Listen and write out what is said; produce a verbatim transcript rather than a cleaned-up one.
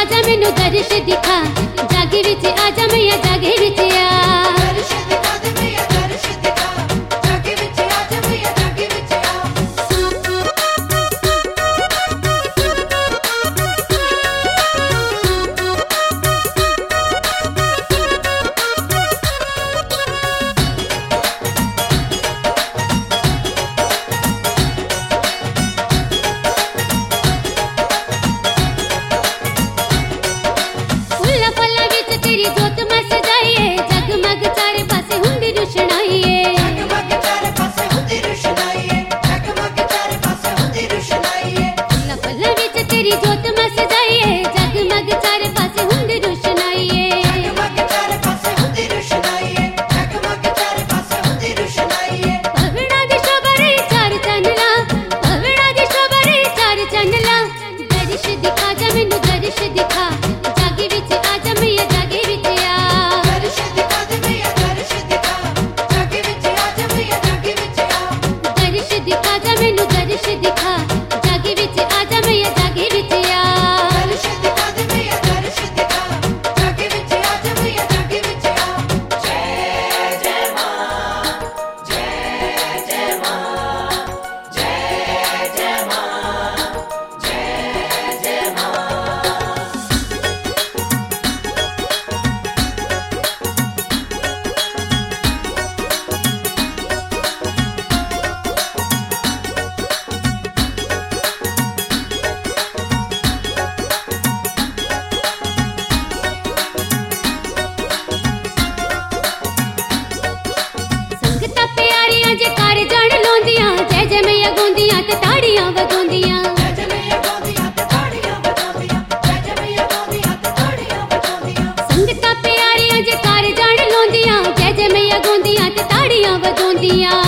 आजा मैनू दर्श दिखा, जागे विच आजा मैया जागे विच आ। दर्श दिखा दे मैया दर्श दिखा, जागे विच आजा मैया जागे विच आ। फुल्ला फल्ला विच तेरी जोत मस जाइए, जगमग चारे पासे हुंदी रुशनाइए। जगमग चारे पासे हुंदी रुशनाइए, जगमग चारे पासे हुंदी रुशनाइए। फुल्ला फल्ला विच तेरी जोत मस जाइए, जगमग चारे पासे हुंदी रुशनाइए। जगमग चारे पासे हुंदी रुशनाइए, जगमग चारे पासे हुंदी रुशनाइए। पवड़ा दी शोभा रे चार चंदला, पवड़ा दी शोभा रे चार चंदला। दर्श दिखा जा मैनू दर्श दिखा, जागे विच आजा मैया जागे विच आ। दर्श दिखा दे मैया दर्श दिखा, जागे विच आजा मैया जागे विच आ। दर्श दिखा जा मैनू दर्श दिखा, जागे विच आजा मैया जागे विच आ। दर्श दिखा दे मैया दर्श दिखा, जागे विच आजा मैया जागे विच आ। जय जय मां, जय जय मां, जय जय मां, जय जय मां। संगतां प्यारियां जे कर जान लौंदियां, जय जय मैया गौंदियां ते ताड़ियां वगाउंदियां। जय जय मैया गौंदियां ते ताड़ियां बजाउंदियां, जय जय मैया गौंदियां ते ताड़ियां बजाउंदियां। संगतां प्यारियां जे कर जान लौंदियां, जय जय मैया गौंदियां ते ताड़ियां वगाउंदियां।